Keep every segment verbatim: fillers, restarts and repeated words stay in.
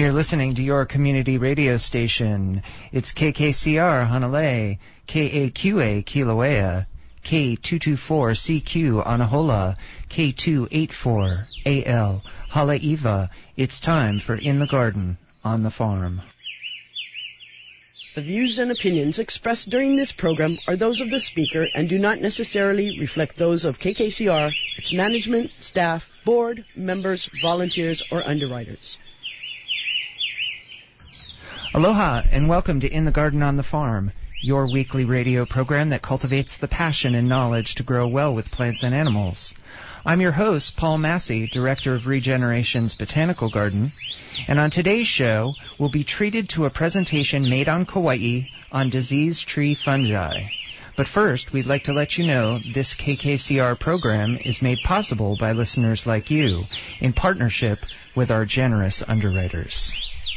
You're listening to your community radio station. It's K K C R Hanalei, K A Q A Kilauea, K two twenty-four C Q Anahola, K two eighty-four A L Haleiwa. It's time for In the Garden, on the Farm. The views and opinions expressed during this program are those of the speaker and do not necessarily reflect those of K K C R, its management, staff, board, members, volunteers, or underwriters. Aloha, and welcome to In the Garden on the Farm, your weekly radio program that cultivates the passion and knowledge to grow well with plants and animals. I'm your host, Paul Massey, Director of Regeneration's Botanical Garden, and on today's show, we'll be treated to a presentation made on Kauai on diseased tree fungi. But first, we'd like to let you know this K K C R program is made possible by listeners like you, in partnership with our generous underwriters.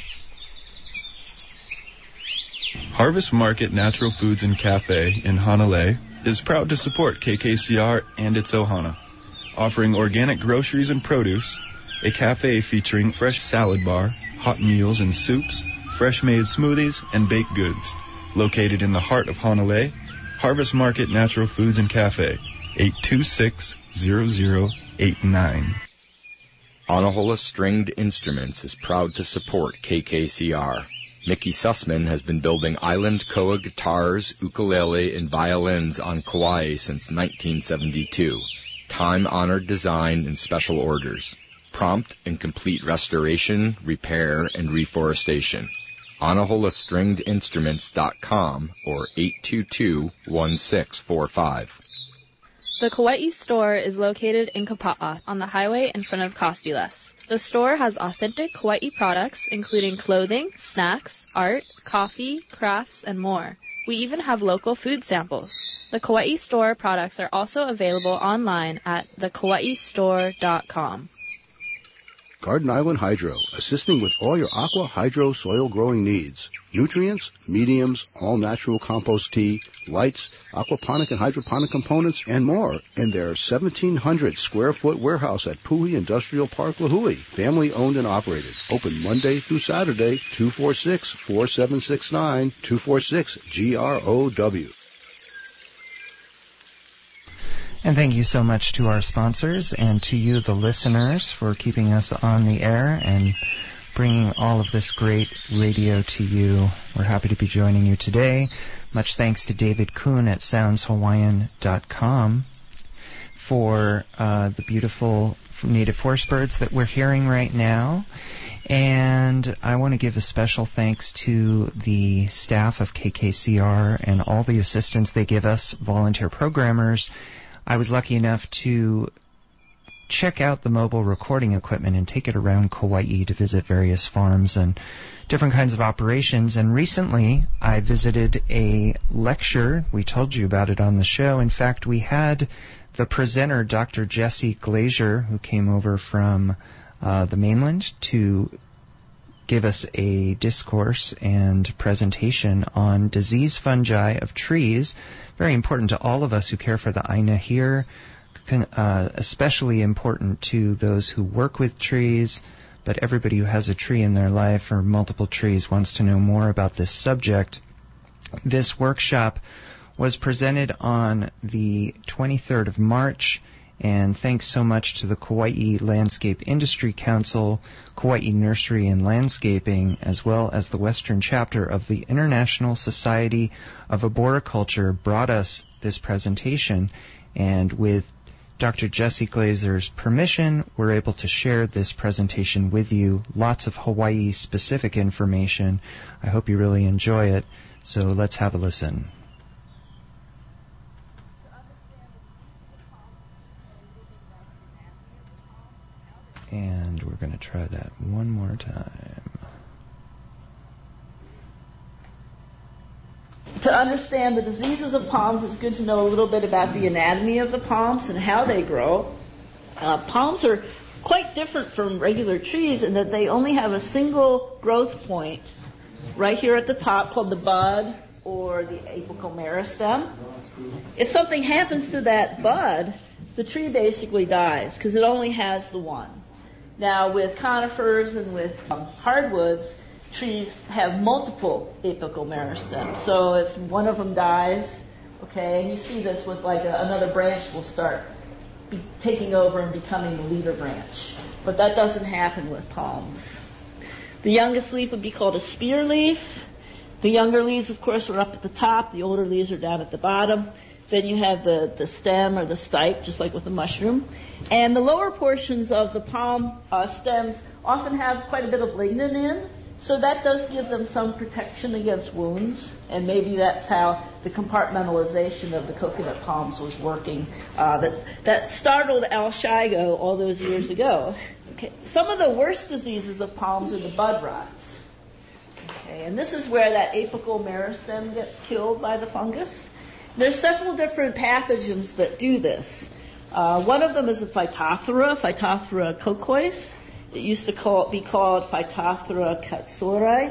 Harvest Market Natural Foods and Cafe in Hanalei is proud to support K K C R and its Ohana, offering organic groceries and produce, a cafe featuring fresh salad bar, hot meals and soups, fresh-made smoothies, and baked goods. Located in the heart of Hanalei, Harvest Market Natural Foods and Cafe, eight two six, zero zero eight nine. Anahola Stringed Instruments is proud to support K K C R. Mickey Sussman has been building island koa guitars, ukulele, and violins on Kauai since nineteen seventy-two. Time-honored design and special orders. Prompt and complete restoration, repair, and reforestation. Anahola Stringed Instruments dot com or eight two two, one six four five. The Kauai store is located in Kapa'a on the highway in front of Costiles. The store has authentic Kauai products, including clothing, snacks, art, coffee, crafts, and more. We even have local food samples. The Kauai store products are also available online at the kauai store dot com. Garden Island Hydro, assisting with all your aqua hydro soil growing needs. Nutrients, mediums, all-natural compost tea, lights, aquaponic and hydroponic components, and more in their seventeen hundred square foot warehouse at Puhi Industrial Park, Lahui. Family owned and operated. Open Monday through Saturday, two four six, four seven six nine, two four six G R O W. And thank you so much to our sponsors and to you, the listeners, for keeping us on the air and bringing all of this great radio to you. We're happy to be joining you today. Much thanks to David Kuhn at sounds hawaiian dot com for uh, the beautiful native forest birds that we're hearing right now. And I want to give a special thanks to the staff of K K C R and all the assistance they give us, volunteer programmers. I was lucky enough to check out the mobile recording equipment and take it around Kauai to visit various farms and different kinds of operations. And recently, I visited a lecture. We told you about it on the show. In fact, we had the presenter, Doctor Jesse Glazier, who came over from uh, the mainland to give us a discourse and presentation on disease fungi of trees. Very important to all of us who care for the Aina here, uh, especially important to those who work with trees, but everybody who has a tree in their life or multiple trees wants to know more about this subject. This workshop was presented on the twenty-third of March, and thanks so much to the Kauai Landscape Industry Council, Kauai Nursery and Landscaping, as well as the Western chapter of the International Society of Arboriculture brought us this presentation. And with Doctor Jesse Glazer's permission, we're able to share this presentation with you. Lots of Hawaii-specific information. I hope you really enjoy it. So let's have a listen. And we're going to try that one more time. To understand the diseases of palms, it's good to know a little bit about the anatomy of the palms and how they grow. Uh, palms are quite different from regular trees in that they only have a single growth point right here at the top called the bud or the apical meristem. If something happens to that bud, the tree basically dies because it only has the one. Now, with conifers and with um, hardwoods, trees have multiple apical meristems. So if one of them dies, okay, and you see this with like a, another branch will start be taking over and becoming the leader branch. But that doesn't happen with palms. The youngest leaf would be called a spear leaf. The younger leaves, of course, are up at the top. The older leaves are down at the bottom. Then you have the, the stem or the stipe, just like with the mushroom. And the lower portions of the palm uh, stems often have quite a bit of lignin in, so that does give them some protection against wounds. And maybe that's how the compartmentalization of the coconut palms was working. Uh, that's, that startled Al Shigo all those years ago. Okay. Some of the worst diseases of palms are the bud rots. Okay. And this is where that apical meristem gets killed by the fungus. There's several different pathogens that do this. Uh, one of them is a Phytophthora, Phytophthora cocois. It used to call, be called Phytophthora katsuri,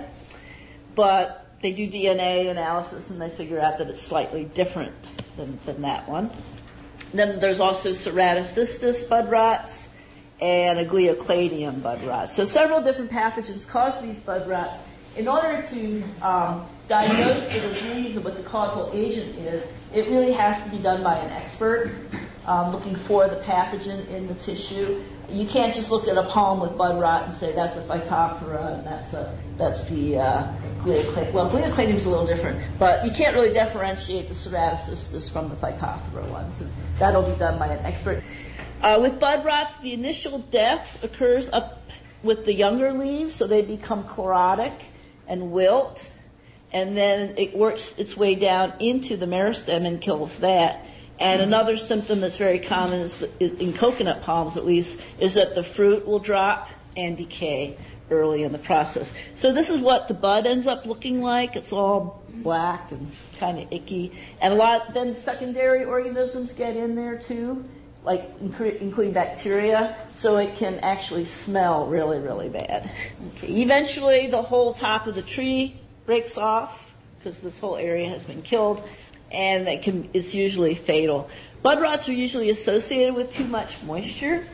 but they do D N A analysis and they figure out that it's slightly different than, than that one. Then there's also Ceratocystis bud rots and a Gliocladium bud rot. So several different pathogens cause these bud rots. In order to um, diagnose the disease and what the causal agent is, it really has to be done by an expert, um, looking for the pathogen in the tissue. You can't just look at a palm with bud rot and say that's a Phytophthora and that's a that's the uh, Gliocladium. Well, Gliocladium is a little different, but you can't really differentiate the Ceratocystis from the Phytophthora ones. And that'll be done by an expert. Uh, with bud rots, the initial death occurs up with the younger leaves, so they become chlorotic and wilt, and then it works its way down into the meristem and kills that. And another symptom that's very common is in coconut palms, at least, is that the fruit will drop and decay early in the process. So this is what the bud ends up looking like. It's all black and kind of icky, and a lot. Then secondary organisms get in there too, like including bacteria, so it can actually smell really, really bad. Okay. Eventually, the whole top of the tree breaks off because this whole area has been killed, and it can, it's usually fatal. Bud rots are usually associated with too much moisture,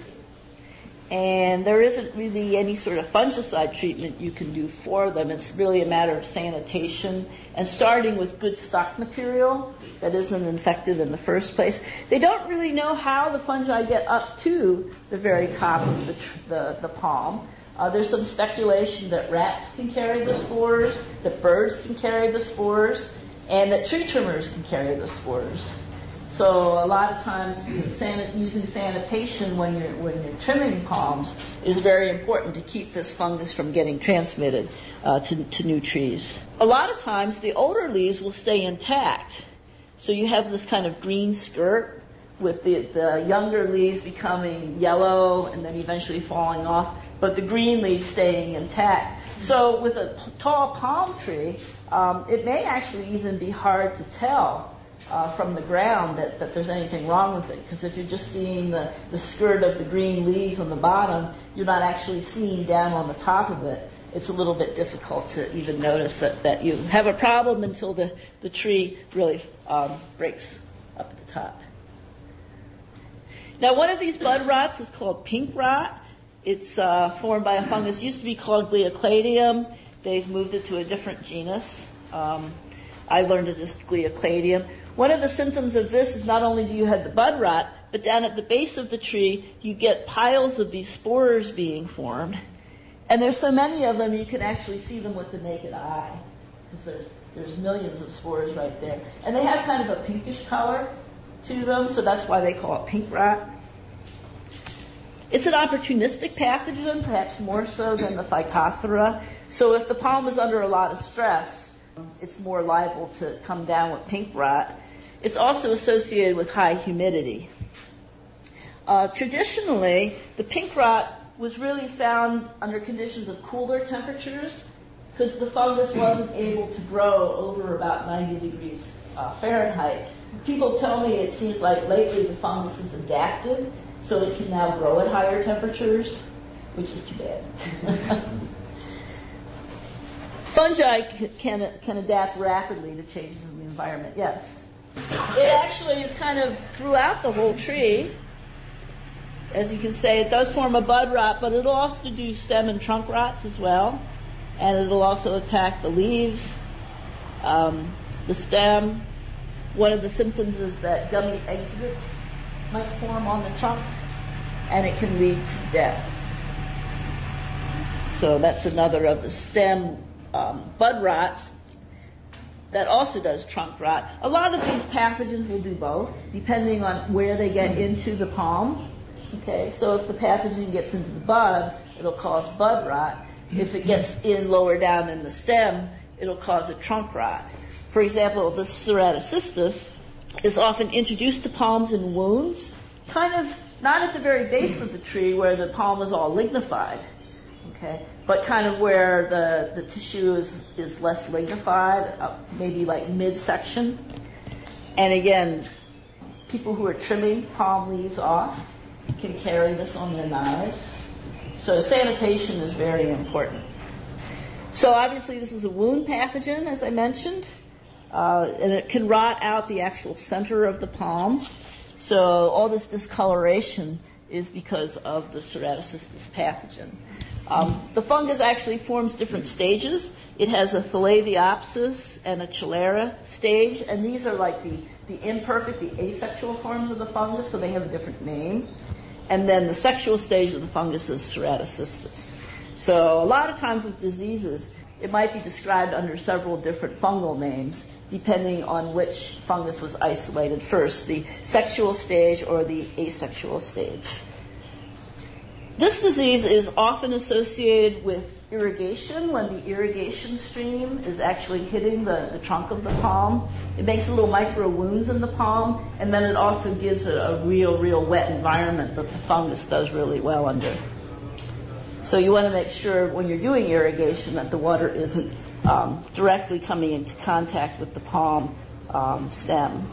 and there isn't really any sort of fungicide treatment you can do for them. It's really a matter of sanitation and starting with good stock material that isn't infected in the first place. They don't really know how the fungi get up to the very top of the, tr- the, the palm. Uh, there's some speculation that rats can carry the spores, that birds can carry the spores, and that tree trimmers can carry the spores. So a lot of times, you know, san- using sanitation when you're when you're trimming palms is very important to keep this fungus from getting transmitted uh, to, to new trees. A lot of times, the older leaves will stay intact. So you have this kind of green skirt with the, the younger leaves becoming yellow and then eventually falling off, but the green leaves staying intact. So with a tall palm tree, um, it may actually even be hard to tell Uh, from the ground that, that there's anything wrong with it. Because if you're just seeing the, the skirt of the green leaves on the bottom, you're not actually seeing down on the top of it. It's a little bit difficult to even notice that, that you have a problem until the, the tree really um, breaks up at the top. Now, one of these bud rots is called pink rot. It's uh, formed by a fungus. It used to be called Gliocladium. They've moved it to a different genus. Um, I learned it as Gliocladium. One of the symptoms of this is not only do you have the bud rot, but down at the base of the tree, you get piles of these spores being formed. And there's so many of them, you can actually see them with the naked eye. Because there's, there's millions of spores right there. And they have kind of a pinkish color to them, so that's why they call it pink rot. It's an opportunistic pathogen, perhaps more so than the Phytophthora. So if the palm is under a lot of stress, it's more liable to come down with pink rot. It's also associated with high humidity. Uh, traditionally, the pink rot was really found under conditions of cooler temperatures because the fungus wasn't able to grow over about ninety degrees uh, Fahrenheit. People tell me it seems like lately the fungus has adapted, so it can now grow at higher temperatures, which is too bad. Fungi can can adapt rapidly to changes in the environment, yes. It actually is kind of throughout the whole tree. as you can say, it does form a bud rot, but it'll also do stem and trunk rots as well. And it'll also attack the leaves, um, the stem. One of the symptoms is that gummy exudates might form on the trunk, and it can lead to death. So that's another of the stem um, bud rots that also does trunk rot. A lot of these pathogens will do both, depending on where they get into the palm. Okay, so if the pathogen gets into the bud, it'll cause bud rot. If it gets in lower down in the stem, it'll cause a trunk rot. For example, the ceratocystis is often introduced to palms in wounds, kind of not at the very base of the tree where the palm is all lignified, okay, but kind of where the, the tissue is, is less lignified, uh, maybe like midsection. And again, people who are trimming palm leaves off can carry this on their knives. So sanitation is very important. So obviously this is a wound pathogen, as I mentioned, uh, and it can rot out the actual center of the palm. So all this discoloration is because of the ceratocystis pathogen. Um, the fungus actually forms different stages. It has a thalaviopsis and a chilera stage, and these are like the, the imperfect, the asexual forms of the fungus, so they have a different name. And then the sexual stage of the fungus is ceratocystis. So a lot of times with diseases, it might be described under several different fungal names, depending on which fungus was isolated first, the sexual stage or the asexual stage. This disease is often associated with irrigation, when the irrigation stream is actually hitting the, the trunk of the palm. It makes little micro wounds in the palm, and then it also gives it a real, real wet environment that the fungus does really well under. So you want to make sure when you're doing irrigation that the water isn't um, directly coming into contact with the palm um, stem.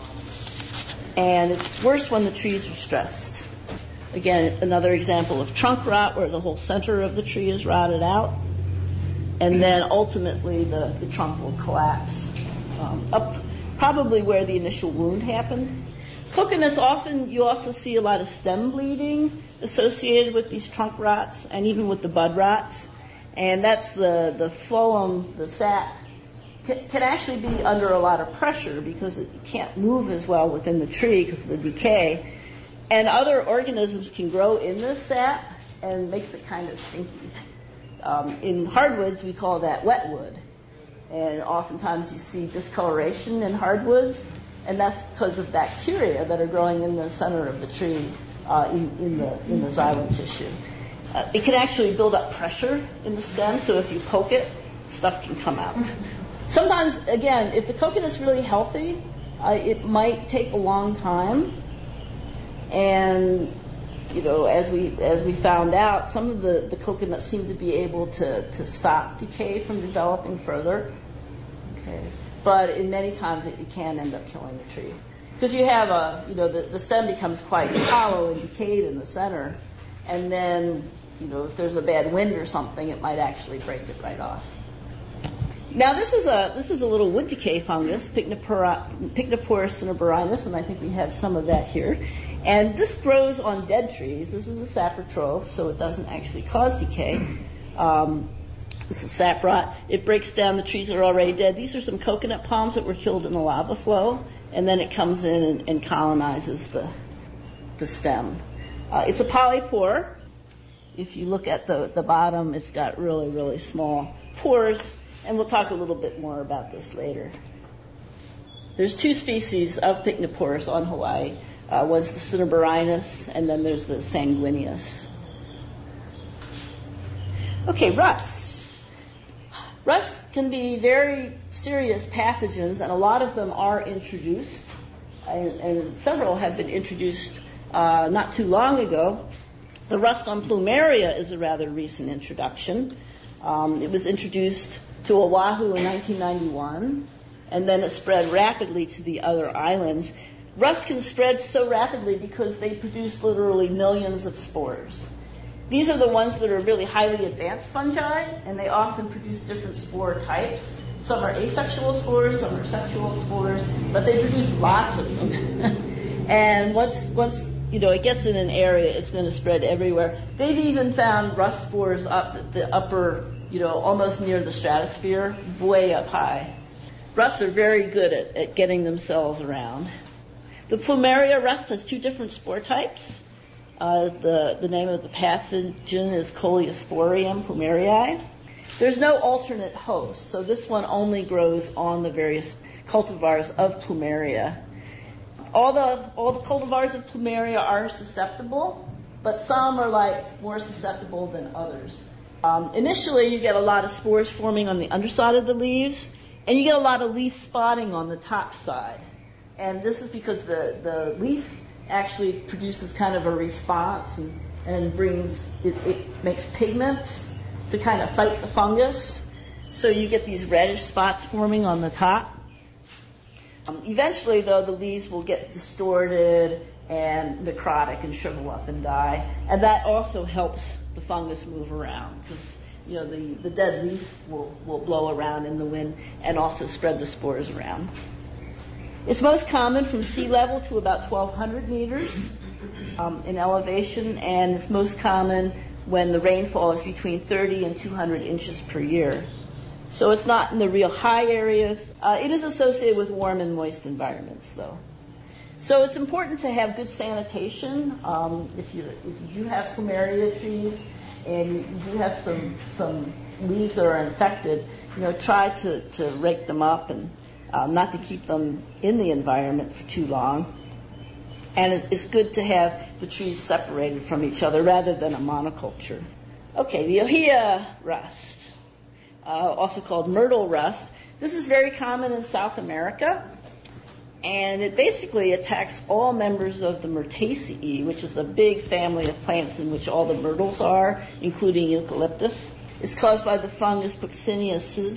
And it's worse when the trees are stressed. Again, another example of trunk rot where the whole center of the tree is rotted out. And then ultimately the, the trunk will collapse um, up probably where the initial wound happened. Coconuts, often you also see a lot of stem bleeding associated with these trunk rots and even with the bud rots. And that's the, the phloem, the sap, can, can actually be under a lot of pressure because it can't move as well within the tree because of the decay. And other organisms can grow in this sap and makes it kind of stinky. Um, in hardwoods, we call that wetwood. And oftentimes you see discoloration in hardwoods, and that's because of bacteria that are growing in the center of the tree uh, in, in the in the xylem tissue. Uh, it can actually build up pressure in the stem, so if you poke it, stuff can come out. Sometimes, again, if the coconut's really healthy, uh, it might take a long time. And, you know, as we as we found out, some of the, the coconuts seem to be able to, to stop decay from developing further. Okay. But in many times it, it can end up killing the tree. Because you have a, you know, the, the stem becomes quite hollow and decayed in the center. And then, you know, if there's a bad wind or something, it might actually break it right off. Now this is a this is a little wood decay fungus, Pycnoporus cinnabarinus, and I think we have some of that here. And this grows on dead trees. This is a saprotroph, so it doesn't actually cause decay. Um, this is sap rot. It breaks down the trees that are already dead. These are some coconut palms that were killed in a lava flow, and then it comes in and, and colonizes the the stem. Uh, it's a polypore. If you look at the, the bottom, it's got really, really small pores. And we'll talk a little bit more about this later. There's two species of Pycnoporus on Hawaii. Uh, one's the cinnabarinus, and then there's the sanguineus. Okay, rust. Rust can be very serious pathogens, and a lot of them are introduced, and, and several have been introduced uh, not too long ago. The rust on plumeria is a rather recent introduction. Um, it was introduced to Oahu in nineteen ninety-one, and then it spread rapidly to the other islands. Rust can spread so rapidly because they produce literally millions of spores. These are the ones that are really highly advanced fungi, and they often produce different spore types. Some are asexual spores, some are sexual spores, but they produce lots of them. And once once you know, it gets in an area, it's going to spread everywhere. They've even found rust spores up at the upper, you know, almost near the stratosphere, way up high. Rusts are very good at, at getting themselves around. The plumeria rust has two different spore types. Uh, the, the name of the pathogen is Coleosporium plumerii. There's no alternate host, so this one only grows on the various cultivars of plumeria. All the all the cultivars of plumeria are susceptible, but some are like more susceptible than others. Um, initially, you get a lot of spores forming on the underside of the leaves, and you get a lot of leaf spotting on the top side. And this is because the, the leaf actually produces kind of a response and, and brings it, it makes pigments to kind of fight the fungus. So you get these reddish spots forming on the top. Um, eventually, though, the leaves will get distorted and necrotic and shrivel up and die. And that also helps the fungus move around because, you know, the, the dead leaf will, will blow around in the wind and also spread the spores around. It's most common from sea level to about twelve hundred meters um, in elevation, and it's most common when the rainfall is between thirty and two hundred inches per year. So it's not in the real high areas. Uh, it is associated with warm and moist environments, though. So it's important to have good sanitation. Um, if you if you do have plumeria trees and you do have some some leaves that are infected, you know, try to, to rake them up and um, not to keep them in the environment for too long. And it's good to have the trees separated from each other rather than a monoculture. Okay, the ohia rust, uh, also called myrtle rust. This is very common in South America, and it basically attacks all members of the Myrtaceae, which is a big family of plants in which all the myrtles are, including eucalyptus. It's caused by the fungus Coccinia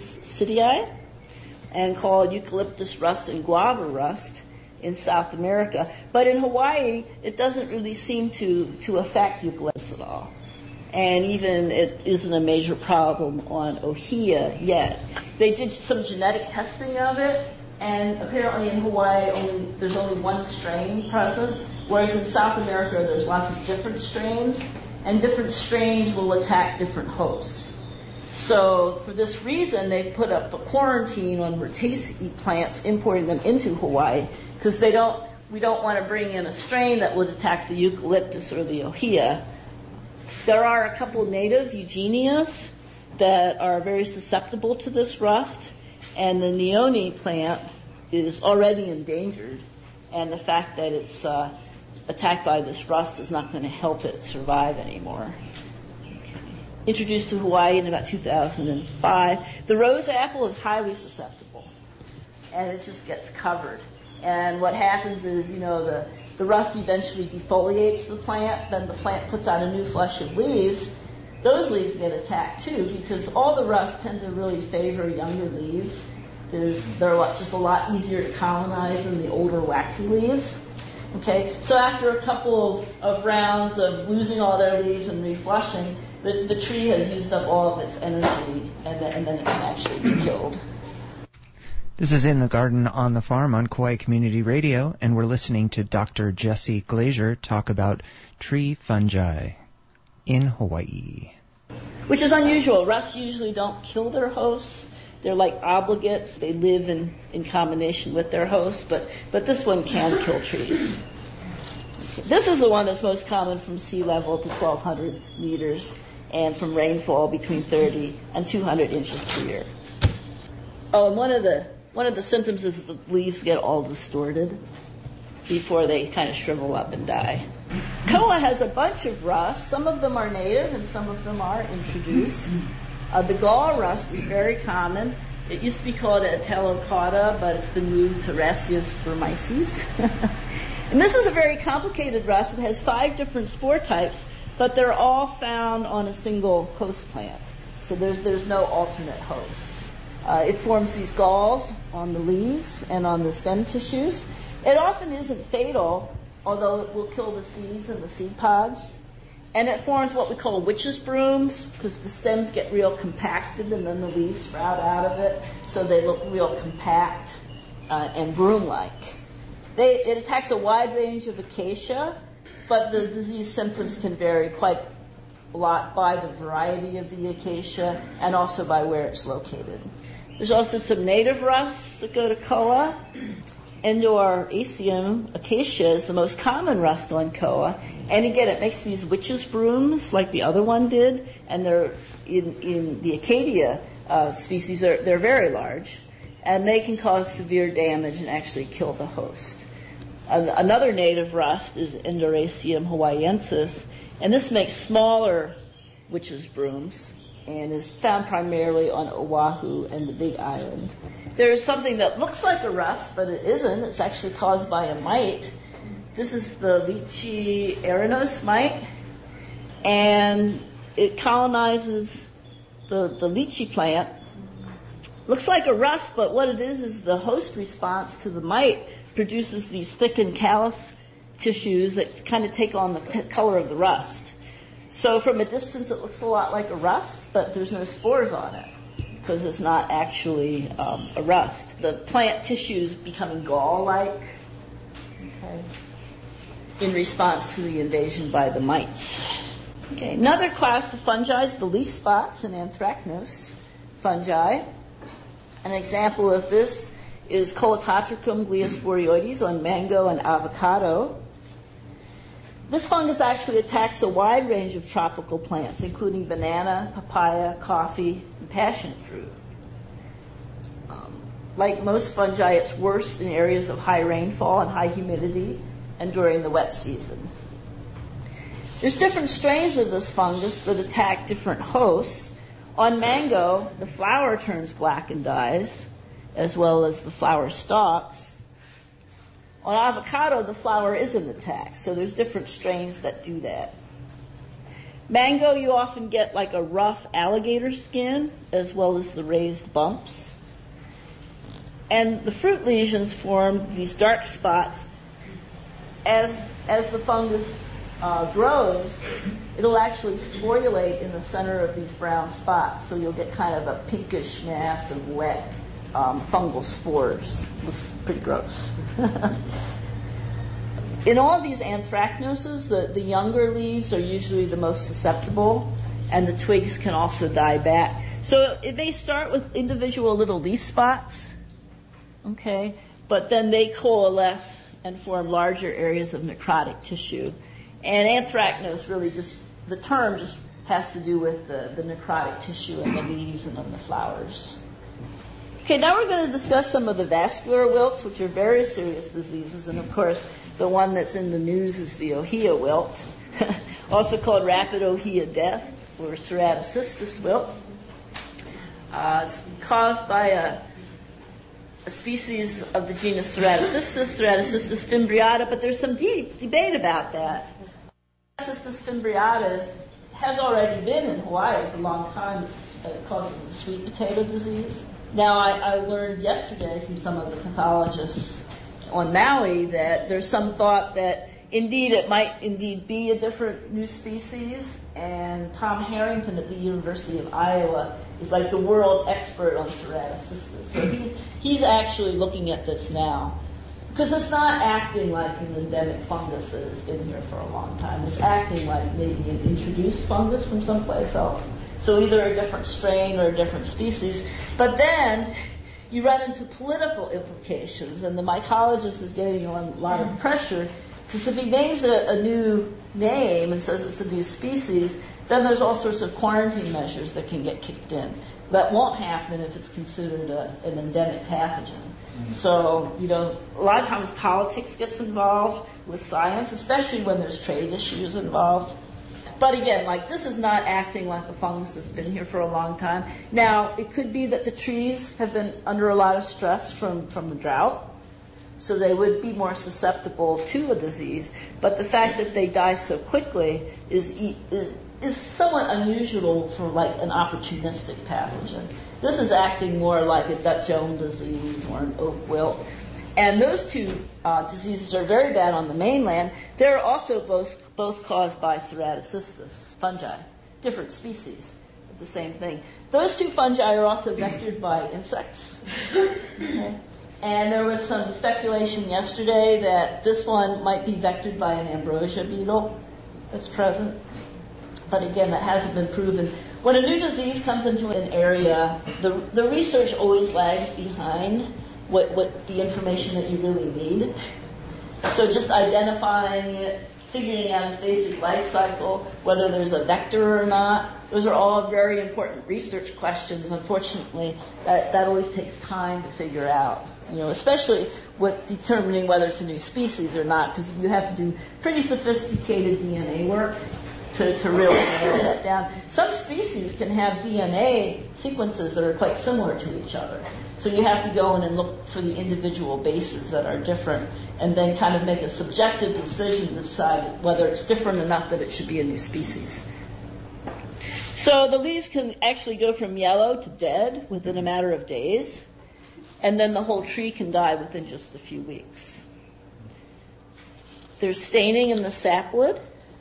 sidii and called eucalyptus rust and guava rust in South America. But in Hawaii, it doesn't really seem to, to affect eucalyptus at all. And even it isn't a major problem on ohia yet. They did some genetic testing of it, and apparently in Hawaii only, there's only one strain present, whereas in South America there's lots of different strains, and different strains will attack different hosts. So for this reason, they put up a quarantine on Myrtaceae plants, importing them into Hawaii, because they don't, we don't want to bring in a strain that would attack the eucalyptus or the ohia. There are a couple of native eugenias that are very susceptible to this rust, and the neoni plant is already endangered, and the fact that it's uh, attacked by this rust is not going to help it survive anymore. Introduced to Hawaii in about two thousand five. The rose apple is highly susceptible, and it just gets covered. And what happens is, you know, the, the rust eventually defoliates the plant, then the plant puts out a new flush of leaves. Those leaves get attacked too, because all the rusts tend to really favor younger leaves. There's, they're a lot, just a lot easier to colonize than the older waxy leaves. Okay, so after a couple of, of rounds of losing all their leaves and reflushing, the, the tree has used up all of its energy, and then, and then it can actually be killed. This is In the Garden on the Farm on Kauai Community Radio, and we're listening to Doctor Jesse Glazer talk about tree fungi in Hawaii. Which is unusual. Rusts usually don't kill their hosts. They're like obligates. They live in, in combination with their hosts, but, but this one can kill trees. Okay. This is the one that's most common from sea level to twelve hundred meters and from rainfall between thirty and two hundred inches per year. Oh, and one of the one of the symptoms is that the leaves get all distorted before they kind of shrivel up and die. Koa has a bunch of rusts. Some of them are native and some of them are introduced. Uh, the gall rust is very common. It used to be called Atelocauda, but it's been moved to Rhaseus spermices. And this is a very complicated rust. It has five different spore types, but they're all found on a single host plant. So there's there's no alternate host. Uh, it forms these galls on the leaves and on the stem tissues. It often isn't fatal, although it will kill the seeds and the seed pods. And it forms what we call witch's brooms, because the stems get real compacted and then the leaves sprout out of it, so they look real compact uh, and broom-like. They, it attacks a wide range of acacia, but the disease symptoms can vary quite a lot by the variety of the acacia and also by where it's located. There's also some native rusts that go to Koa. Endoraceum acacia is the most common rust on Koa, and again, it makes these witches' brooms like the other one did, and they're in, in the Acadia uh, species, they're, they're very large, and they can cause severe damage and actually kill the host. Uh, another native rust is Endoraceum hawaiiensis, and this makes smaller witches' brooms and is found primarily on Oahu and the Big Island. There is something that looks like a rust, but it isn't. It's actually caused by a mite. This is the Lychee erinos mite, and it colonizes the, the lychee plant. Looks like a rust, but what it is is the host response to the mite produces these thickened callus tissues that kind of take on the t- color of the rust. So from a distance, it looks a lot like a rust, but there's no spores on it because it's not actually um, a rust. The plant tissue is becoming gall-like, okay, in response to the invasion by the mites. Okay, another class of fungi is the leaf spots and anthracnose fungi. An example of this is Coleototricum gliosporioides on mango and avocado. This fungus actually attacks a wide range of tropical plants, including banana, papaya, coffee, and passion fruit. Um, like most fungi, it's worse in areas of high rainfall and high humidity and during the wet season. There's different strains of this fungus that attack different hosts. On mango, the flower turns black and dies, as well as the flower stalks. On avocado, the flower isn't attacked, so there's different strains that do that. Mango, you often get like a rough alligator skin, as well as the raised bumps. And the fruit lesions form these dark spots. As, as the fungus uh, grows, it'll actually sporulate in the center of these brown spots, so you'll get kind of a pinkish mass of wet Um, fungal spores. Looks pretty gross. In all these anthracnoses, the, the younger leaves are usually the most susceptible, and the twigs can also die back. So it may start with individual little leaf spots, okay, but then they coalesce and form larger areas of necrotic tissue. And anthracnose really just, the term just has to do with the, the necrotic tissue in the leaves and in the flowers. Okay, now we're going to discuss some of the vascular wilts, which are very serious diseases, and of course, the one that's in the news is the Ohia wilt, also called rapid Ohia death, or ceratocystis wilt. Uh, it's caused by a, a species of the genus Ceratocystis, Ceratocystis fimbriata, but there's some deep debate about that. Ceratocystis fimbriata has already been in Hawaii for a long time. It causes the sweet potato disease. Now, I, I learned yesterday from some of the pathologists on Maui that there's some thought that indeed it might indeed be a different new species, and Tom Harrington at the University of Iowa is like the world expert on ceratocystis. So he's, he's actually looking at this now. Because it's not acting like an endemic fungus that has been here for a long time. It's acting like maybe an introduced fungus from someplace else. So either a different strain or a different species. But then you run into political implications, and the mycologist is getting a lot of pressure, because if he names a, a new name and says it's a new species, then there's all sorts of quarantine measures that can get kicked in. That won't happen if it's considered a, an endemic pathogen. Mm-hmm. So, you know, a lot of times politics gets involved with science, especially when there's trade issues involved. But again, like, this is not acting like a fungus that's been here for a long time. Now, it could be that the trees have been under a lot of stress from, from the drought, so they would be more susceptible to a disease. But the fact that they die so quickly is, is, is somewhat unusual for, like, an opportunistic pathogen. This is acting more like a Dutch elm disease or an oak wilt. And those two uh, diseases are very bad on the mainland. They're also both both caused by ceratocystis fungi, different species, but the same thing. Those two fungi are also vectored by insects. Okay. And there was some speculation yesterday that this one might be vectored by an ambrosia beetle that's present. But again, that hasn't been proven. When a new disease comes into an area, the, the research always lags behind what, what the information that you really need. So just identifying it, figuring out its basic life cycle, whether there's a vector or not, those are all very important research questions. Unfortunately, that, that always takes time to figure out, you know, especially with determining whether it's a new species or not, because you have to do pretty sophisticated D N A work to, to really narrow that down. Some species can have D N A sequences that are quite similar to each other. So you have to go in and look for the individual bases that are different and then kind of make a subjective decision to decide whether it's different enough that it should be a new species. So the leaves can actually go from yellow to dead within a matter of days, and then the whole tree can die within just a few weeks. There's staining in the sapwood.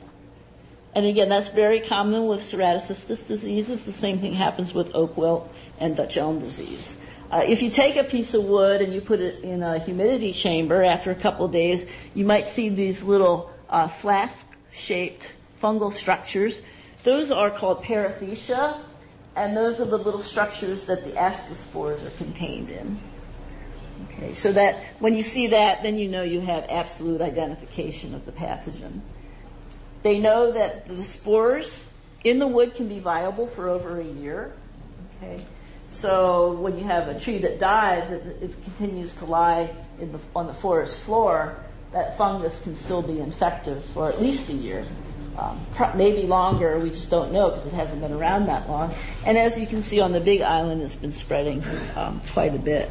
And again, that's very common with ceratocystis diseases. The same thing happens with oak wilt and Dutch elm disease. Uh, if you take a piece of wood and you put it in a humidity chamber, after a couple of days, you might see these little uh, flask-shaped fungal structures. Those are called parathecia, and those are the little structures that the ascospores are contained in. Okay, so that when you see that, then you know you have absolute identification of the pathogen. They know that the spores in the wood can be viable for over a year. Okay, so when you have a tree that dies, if it continues to lie in the, on the forest floor, that fungus can still be infective for at least a year. Um, maybe longer, we just don't know because it hasn't been around that long. And as you can see on the Big Island, it's been spreading um, quite a bit.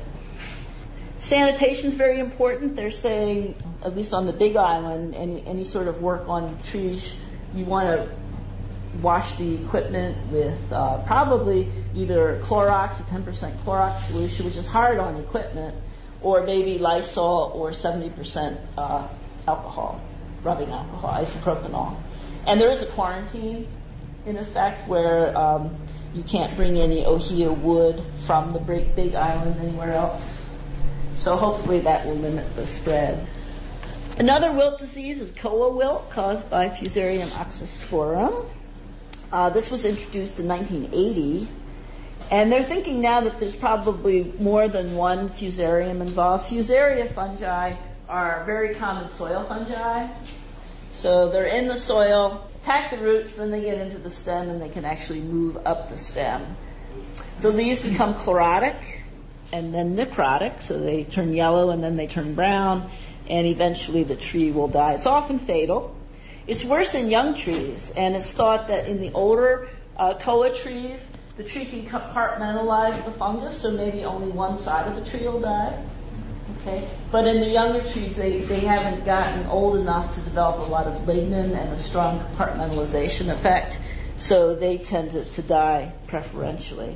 Sanitation is very important. They're saying, at least on the Big Island, any, any sort of work on trees, you want to wash the equipment with uh, probably either Clorox, a ten percent Clorox solution, which is hard on equipment, or maybe Lysol or seventy percent uh, alcohol, rubbing alcohol, isopropanol. And there is a quarantine in effect where um, you can't bring any ohia wood from the Big Island anywhere else. So hopefully that will limit the spread. Another wilt disease is koa wilt, caused by Fusarium oxysporum. Uh, this was introduced in nineteen eighty, and they're thinking now that there's probably more than one Fusarium involved. Fusaria fungi are very common soil fungi. So they're in the soil, attack the roots, then they get into the stem, and they can actually move up the stem. The leaves become chlorotic and then necrotic, so they turn yellow and then they turn brown, and eventually the tree will die. It's often fatal. It's worse in young trees, and it's thought that in the older uh, koa trees, the tree can compartmentalize the fungus, so maybe only one side of the tree will die. Okay, but in the younger trees, they, they haven't gotten old enough to develop a lot of lignin and a strong compartmentalization effect, so they tend to, to die preferentially.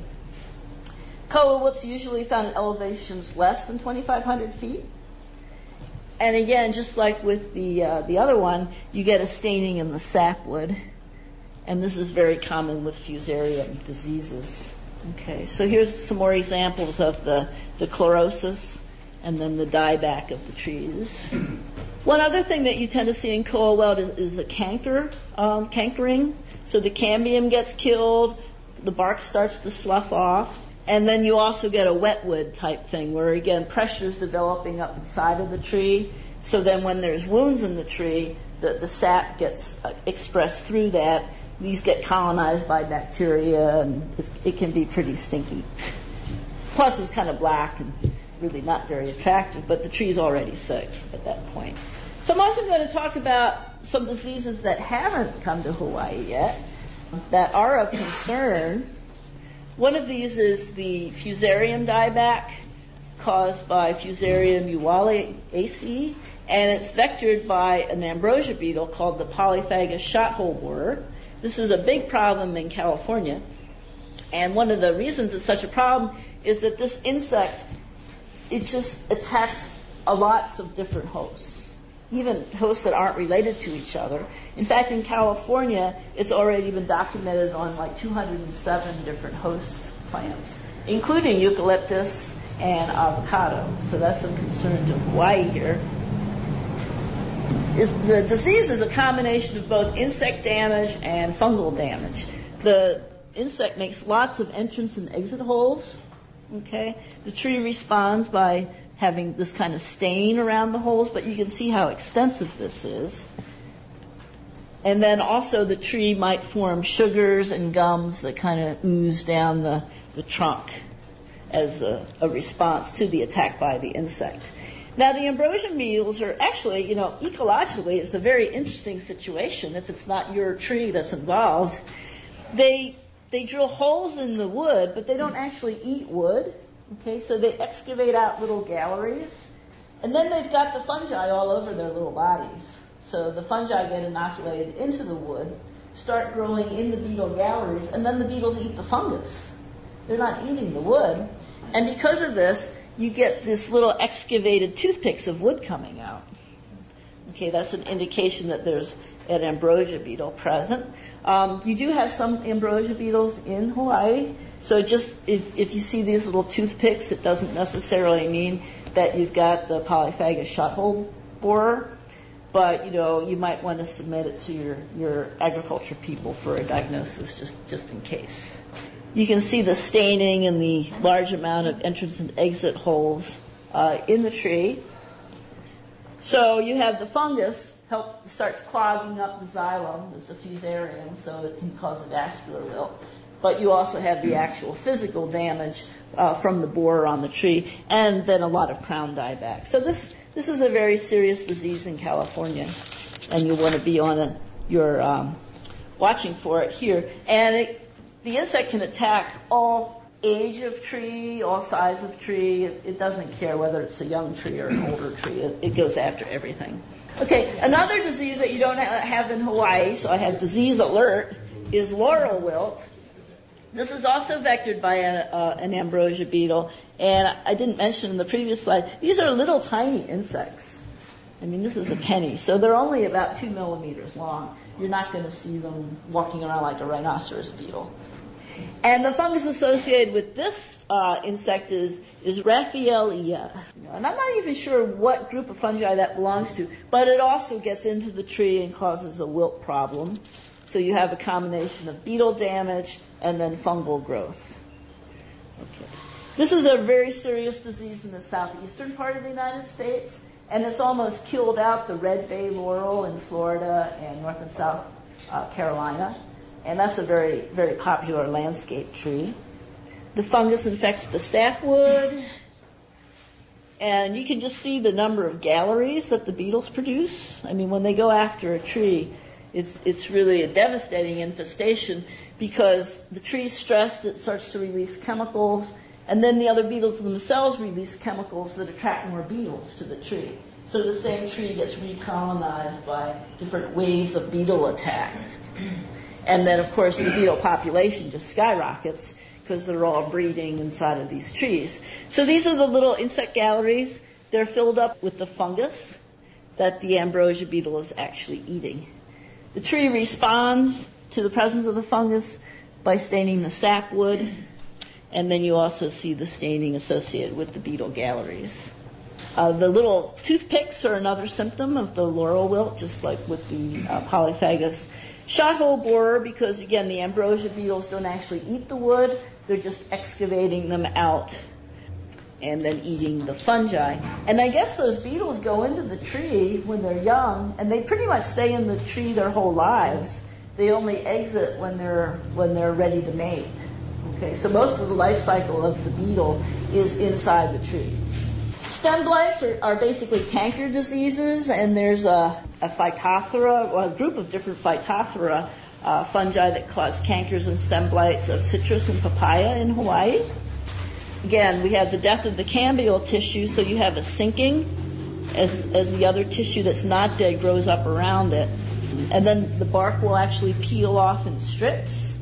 Koa wilt's usually found at elevations less than twenty-five hundred feet. And again, just like with the uh, the other one, you get a staining in the sapwood. And this is very common with Fusarium diseases. Okay, so here's some more examples of the, the chlorosis and then the dieback of the trees. One other thing that you tend to see in koa wilt is, is the canker, um, cankering. So the cambium gets killed, the bark starts to slough off. And then you also get a wetwood type thing where, again, pressure is developing up inside of the tree. So then when there's wounds in the tree, the, the sap gets uh, expressed through that. These get colonized by bacteria, and it can be pretty stinky. Plus, it's kind of black and really not very attractive, but the tree's already sick at that point. So I'm also going to talk about some diseases that haven't come to Hawaii yet that are of concern. One of these is the Fusarium dieback caused by Fusarium uwaliaceae, and it's vectored by an ambrosia beetle called the Polyphagus shothole borer. This is a big problem in California, and one of the reasons it's such a problem is that this insect, it just attacks a lots of different hosts, even hosts that aren't related to each other. In fact, in California, it's already been documented on like two hundred seven different host plants, including eucalyptus and avocado. So that's of concern to Hawaii here. Is the disease is a combination of both insect damage and fungal damage. The insect makes lots of entrance and exit holes. Okay, the tree responds by having this kind of stain around the holes, but you can see how extensive this is. And then also the tree might form sugars and gums that kind of ooze down the, the trunk as a, a response to the attack by the insect. Now, the ambrosia beetles are actually, you know, ecologically, it's a very interesting situation if it's not your tree that's involved. They they drill holes in the wood, but they don't actually eat wood. Okay, so they excavate out little galleries, and then they've got the fungi all over their little bodies. So the fungi get inoculated into the wood, start growing in the beetle galleries, and then the beetles eat the fungus. They're not eating the wood. And because of this, you get this little excavated toothpicks of wood coming out. Okay, that's an indication that there's an ambrosia beetle present. Um, you do have some ambrosia beetles in Hawaii. So just if, if you see these little toothpicks, it doesn't necessarily mean that you've got the Polyphagus shuthole borer. But, you know, you might want to submit it to your, your agriculture people for a diagnosis just, just in case. You can see the staining and the large amount of entrance and exit holes uh, in the tree. So you have the fungus help starts clogging up the xylem. It's a fusarium, so it can cause a vascular wilt. But you also have the actual physical damage uh, from the borer on the tree, and then a lot of crown dieback. So this this is a very serious disease in California, and you want to be on a, your um, watching for it here. And it, the insect can attack all age of tree, all size of tree. It, it doesn't care whether it's a young tree or an older tree. It, it goes after everything. Okay, another disease that you don't ha- have in Hawaii, so I have disease alert, is laurel wilt. This is also vectored by a, uh, an ambrosia beetle, and I didn't mention in the previous slide, these are little tiny insects. I mean, this is a penny, so they're only about two millimeters long. You're not going to see them walking around like a rhinoceros beetle. And the fungus associated with this uh, insect is, is Rafaelia. And I'm not even sure what group of fungi that belongs to, but it also gets into the tree and causes a wilt problem. So you have a combination of beetle damage and then fungal growth. Okay. This is a very serious disease in the southeastern part of the United States, and it's almost killed out the red bay laurel in Florida and North and South uh, Carolina. And that's a very, very popular landscape tree. The fungus infects the sapwood, and you can just see the number of galleries that the beetles produce. I mean, when they go after a tree, it's it's really a devastating infestation because the tree's stressed, it starts to release chemicals, and then the other beetles themselves release chemicals that attract more beetles to the tree. So the same tree gets recolonized by different waves of beetle attacks. And then, of course, the beetle population just skyrockets because they're all breeding inside of these trees. So these are the little insect galleries. They're filled up with the fungus that the ambrosia beetle is actually eating. The tree responds to the presence of the fungus by staining the sapwood, and then you also see the staining associated with the beetle galleries. Uh, the little toothpicks are another symptom of the laurel wilt, just like with the uh, Polyphagus shothole borer, because, again, the ambrosia beetles don't actually eat the wood. They're just excavating them out and then eating the fungi. And I guess those beetles go into the tree when they're young, and they pretty much stay in the tree their whole lives. They only exit when they're when they're ready to mate. Okay, so most of the life cycle of the beetle is inside the tree. Stem blights are, are basically canker diseases, and there's a, a Phytophthora, well, a group of different Phytophthora uh, fungi that cause cankers and stem blights of citrus and papaya in Hawaii. Again, we have the death of the cambial tissue, so you have a sinking as, as the other tissue that's not dead grows up around it. And then the bark will actually peel off in strips.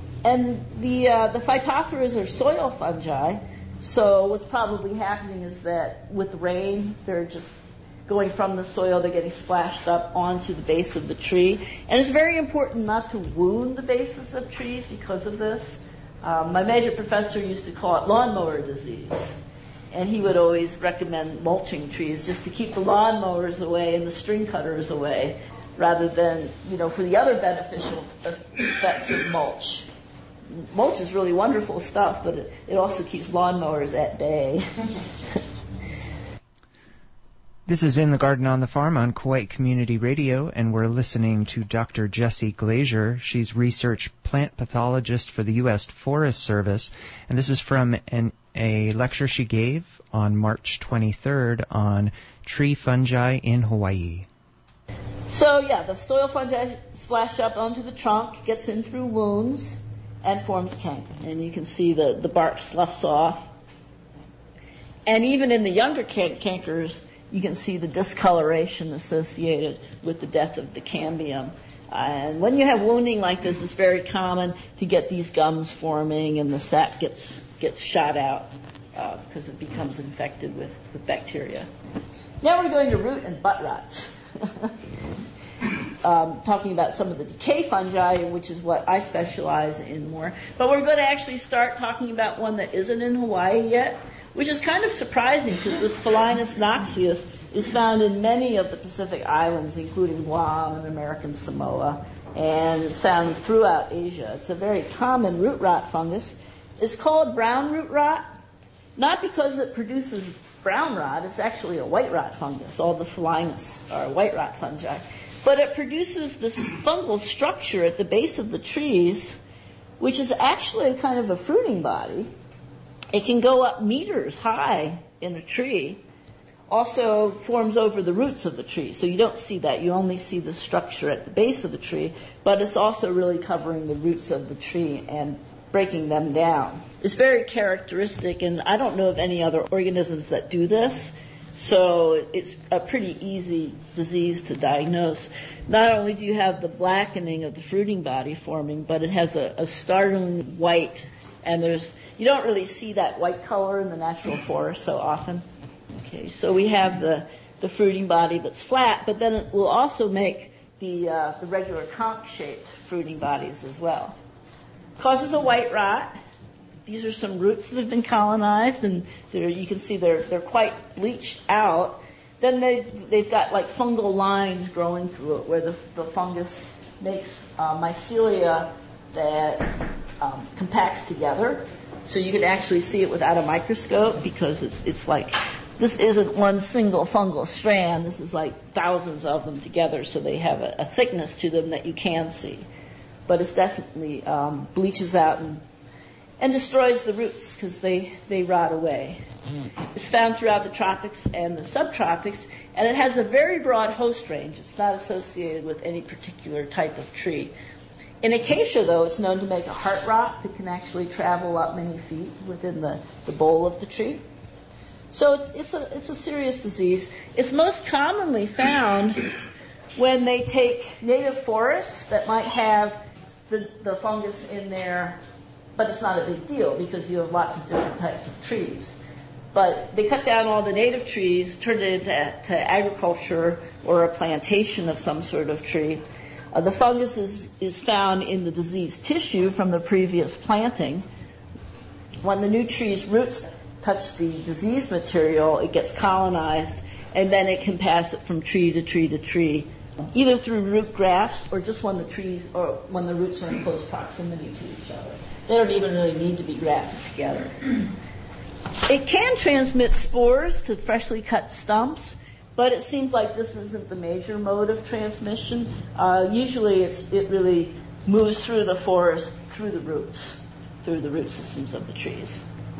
And the, uh, the Phytophthora are soil fungi. So what's probably happening is that with rain, they're just going from the soil, they're getting splashed up onto the base of the tree. And it's very important not to wound the bases of trees because of this. Um, my major professor used to call it lawnmower disease. And he would always recommend mulching trees just to keep the lawnmowers away and the string cutters away, rather than, you know, for the other beneficial effects of mulch. Mulch is really wonderful stuff, but it, it also keeps lawnmowers at bay. This is In the Garden on the Farm on Kauai Community Radio, and we're listening to Doctor Jessie Glazier. She's research plant pathologist for the U S Forest Service, and this is from an, a lecture she gave on March twenty-third on tree fungi in Hawaii. So, yeah, the soil fungi splash up onto the trunk, gets in through wounds, and forms canker. And you can see the, the bark sloughs off. And even in the younger can- cankers, you can see the discoloration associated with the death of the cambium. Uh, and when you have wounding like this, it's very common to get these gums forming and the sap gets gets shot out uh, because it becomes infected with, with bacteria. Now we're going to root and butt rots. um, talking about some of the decay fungi, which is what I specialize in more. But we're going to actually start talking about one that isn't in Hawaii yet, which is kind of surprising because this Phalaenus noxious is found in many of the Pacific islands, including Guam and American Samoa, and is found throughout Asia. It's a very common root rot fungus. It's called brown root rot, not because it produces brown rot. It's actually a white rot fungus. All the Phalaenus are white rot fungi. But it produces this fungal structure at the base of the trees, which is actually a kind of a fruiting body. It can go up meters high in a tree. Also forms over the roots of the tree. So you don't see that. You only see the structure at the base of the tree. But it's also really covering the roots of the tree and breaking them down. It's very characteristic, and I don't know of any other organisms that do this. So it's a pretty easy disease to diagnose. Not only do you have the blackening of the fruiting body forming, but it has a, a startling white, and there's you don't really see that white color in the natural forest so often. Okay, so we have the, the fruiting body that's flat, but then it will also make the, uh, the regular conch-shaped fruiting bodies as well. Causes a white rot. These are some roots that have been colonized, and you can see they're they're quite bleached out. Then they they've got like fungal lines growing through it, where the the fungus makes uh, mycelia that um, compacts together. So you can actually see it without a microscope because it's it's like this isn't one single fungal strand. This is like thousands of them together, so they have a, a thickness to them that you can see. But it's definitely um, bleaches out and and destroys the roots because they, they rot away. It's found throughout the tropics and the subtropics, and it has a very broad host range. It's not associated with any particular type of tree. In acacia, though, it's known to make a heart rot that can actually travel up many feet within the, the bole of the tree. So it's, it's, a, it's a serious disease. It's most commonly found when they take native forests that might have the, the fungus in there, but it's not a big deal because you have lots of different types of trees. But they cut down all the native trees, turn it into to agriculture or a plantation of some sort of tree. Uh, the fungus is, is found in the diseased tissue from the previous planting. When the new tree's roots touch the diseased material, it gets colonized, and then it can pass it from tree to tree to tree, either through root grafts or just when the trees or when the roots are in close proximity to each other. They don't even really need to be grafted together. It can transmit spores to freshly cut stumps, but it seems like this isn't the major mode of transmission. Uh, usually it's, it really moves through the forest, through the roots, through the root systems of the trees.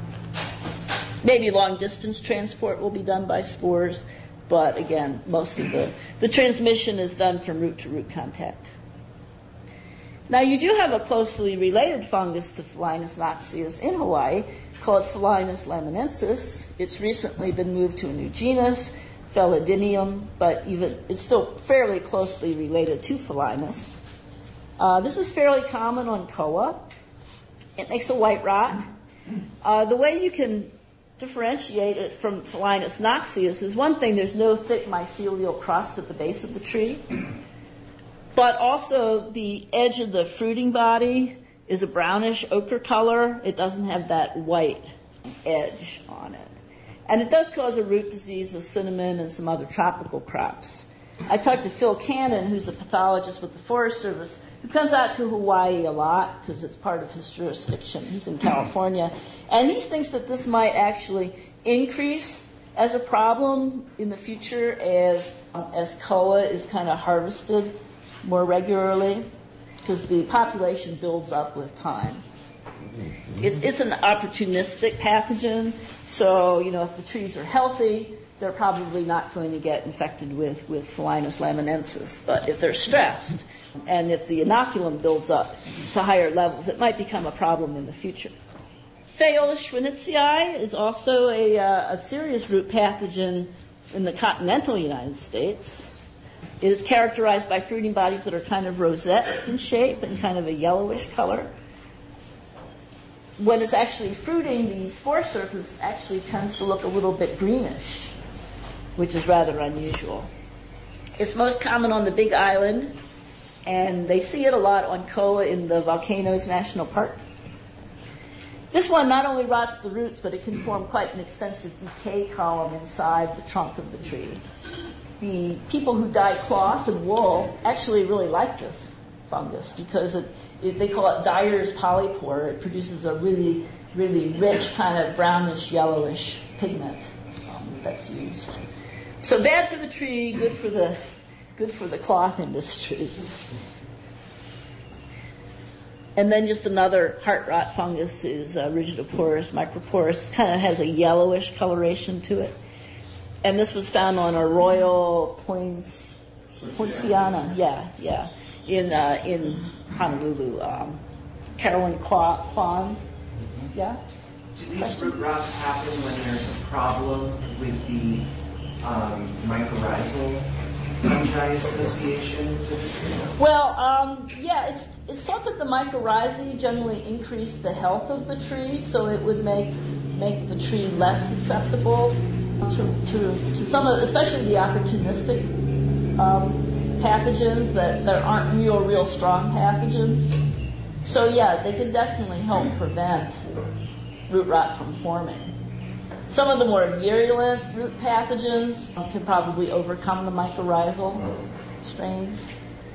Maybe long-distance transport will be done by spores, but again, most of the, the transmission is done from root-to-root contact. Now, you do have a closely related fungus to Phalaenus noxious in Hawaii called Phalaenus laminensis. It's recently been moved to a new genus, Phelidinium, but even it's still fairly closely related to Phalaenus. Uh, this is fairly common on koa. It makes a white rot. Uh, the way you can differentiate it from Phalaenus noxious is one thing, there's no thick mycelial crust at the base of the tree. But also the edge of the fruiting body is a brownish ochre color. It doesn't have that white edge on it. And it does cause a root disease of cinnamon and some other tropical crops. I talked to Phil Cannon, who's a pathologist with the Forest Service, who comes out to Hawaii a lot because it's part of his jurisdiction. He's in California. And he thinks that this might actually increase as a problem in the future as, as koa is kind of harvested more regularly, because the population builds up with time. It's, it's an opportunistic pathogen, so, you know, if the trees are healthy, they're probably not going to get infected with, with Phalaenus laminensis. But if they're stressed, and if the inoculum builds up to higher levels, it might become a problem in the future. Phaeola schwinnitzii is also a, uh, a serious root pathogen in the continental United States. It is characterized by fruiting bodies that are kind of rosette in shape and kind of a yellowish color. When it's actually fruiting, the spore surface actually tends to look a little bit greenish, which is rather unusual. It's most common on the Big Island, and they see it a lot on koa in the Volcanoes National Park. This one not only rots the roots, but it can form quite an extensive decay column inside the trunk of the tree. The people who dye cloth and wool actually really like this fungus because it, it, they call it dyer's polypore. It produces a really, really rich kind of brownish, yellowish pigment um, that's used. So bad for the tree, good for the good for the cloth industry. And then just another heart rot fungus is uh, Rigidoporus microporus. It kind of has a yellowish coloration to it. And this was found on Arroyo Points, Poinciana, yeah, yeah, in uh, in Honolulu. Um, Carolyn Kwan, yeah. Do these root rots happen when there's a problem with the um, mycorrhizal fungi association with the tree? Well, um, yeah, it's it's thought that the mycorrhizae generally increase the health of the tree, so it would make make the tree less susceptible to to, to some of, especially the opportunistic um, pathogens that there aren't real, real strong pathogens. So yeah, they can definitely help prevent root rot from forming. Some of the more virulent root pathogens can probably overcome the mycorrhizal strains.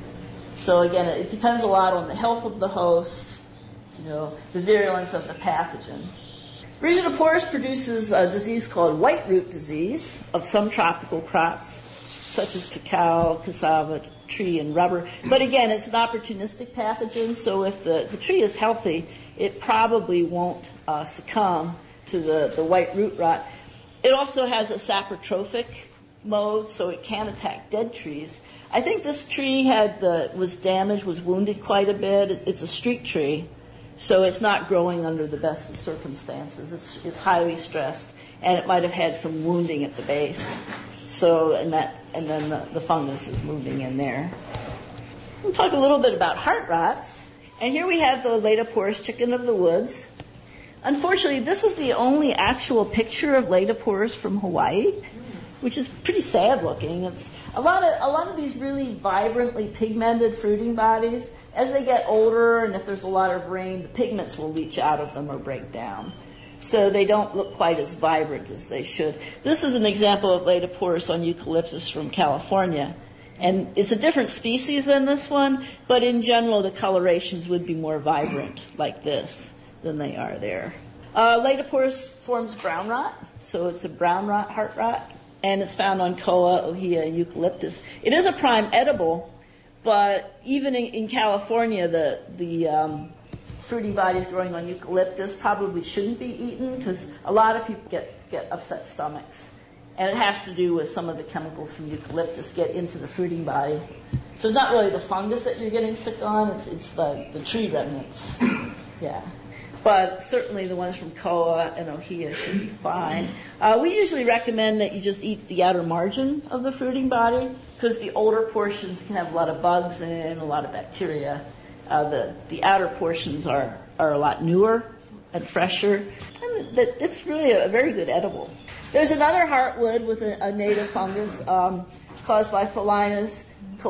So again, it depends a lot on the health of the host, you know, the virulence of the pathogen. Rigidoporus produces a disease called white root disease of some tropical crops, such as cacao, cassava, tree, and rubber. But again, it's an opportunistic pathogen, so if the, the tree is healthy, it probably won't uh, succumb to the, the white root rot. It also has a saprotrophic mode, so it can attack dead trees. I think this tree had the, was damaged, was wounded quite a bit. It's a street tree, so it's not growing under the best of circumstances. It's, it's highly stressed, and it might have had some wounding at the base. So, and that, and then the, the fungus is moving in there. We'll talk a little bit about heart rots. And here we have the Laetoporus chicken of the woods. Unfortunately, this is the only actual picture of Laetoporus from Hawaii, which is pretty sad looking. It's a lot of a lot of these really vibrantly pigmented fruiting bodies. As they get older, and if there's a lot of rain, the pigments will leach out of them or break down. So they don't look quite as vibrant as they should. This is an example of Laetoporus on eucalyptus from California. And it's a different species than this one, but in general the colorations would be more vibrant like this than they are there. Uh, Laetoporus forms brown rot, so it's a brown rot heart rot, and it's found on koa, ohia, and eucalyptus. It is a prime edible, but even in, in California, the the um, fruiting bodies growing on eucalyptus probably shouldn't be eaten because a lot of people get, get upset stomachs. And it has to do with some of the chemicals from eucalyptus get into the fruiting body. So it's not really the fungus that you're getting sick on, it's, it's the, the tree remnants. Yeah. But certainly the ones from koa and ohia should be fine. Uh, we usually recommend that you just eat the outer margin of the fruiting body because the older portions can have a lot of bugs in it and a lot of bacteria. Uh, the, the outer portions are, are a lot newer and fresher. And that, it's really a, a very good edible. There's another heartwood with a, a native fungus um, caused by Phalaenus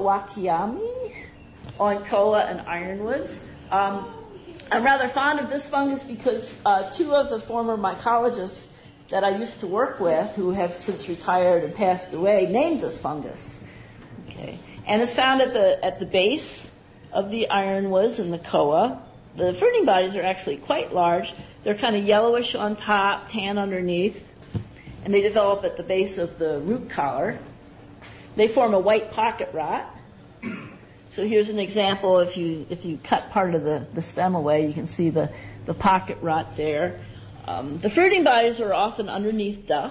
kowakiami on koa and ironwoods. Um, I'm rather fond of this fungus because uh, two of the former mycologists that I used to work with, who have since retired and passed away, named this fungus. Okay, and it's found at the at the base of the ironwoods in the koa. The fruiting bodies are actually quite large. They're kind of yellowish on top, tan underneath, and they develop at the base of the root collar. They form a white pocket rot. So here's an example. If you if you cut part of the, the stem away, you can see the, the pocket rot there. Um, the fruiting bodies are often underneath duff,